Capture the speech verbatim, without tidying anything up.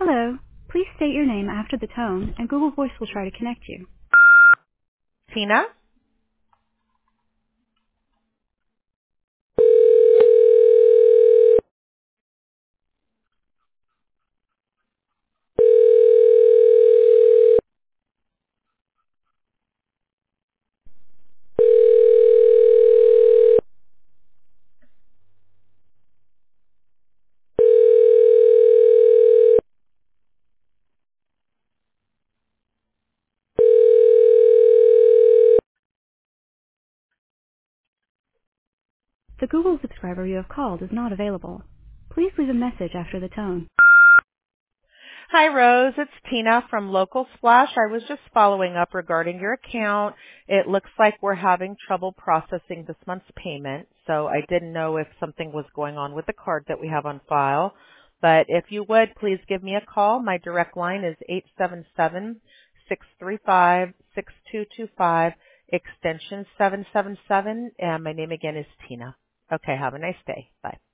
Hello. Please state your name after the tone, and Google Voice will try to connect you. Tina? The Google subscriber you have called is not available. Please leave a message after the tone. Hi, Rose. It's Tina from Local Splash. I was just following up regarding your account. It looks like we're having trouble processing this month's payment, so I didn't know if something was going on with the card that we have on file. But if you would, please give me a call. My direct line is eight seven seven, six three five, six two two five, extension seven seven seven, and my name again is Tina. Okay, have a nice day. Bye.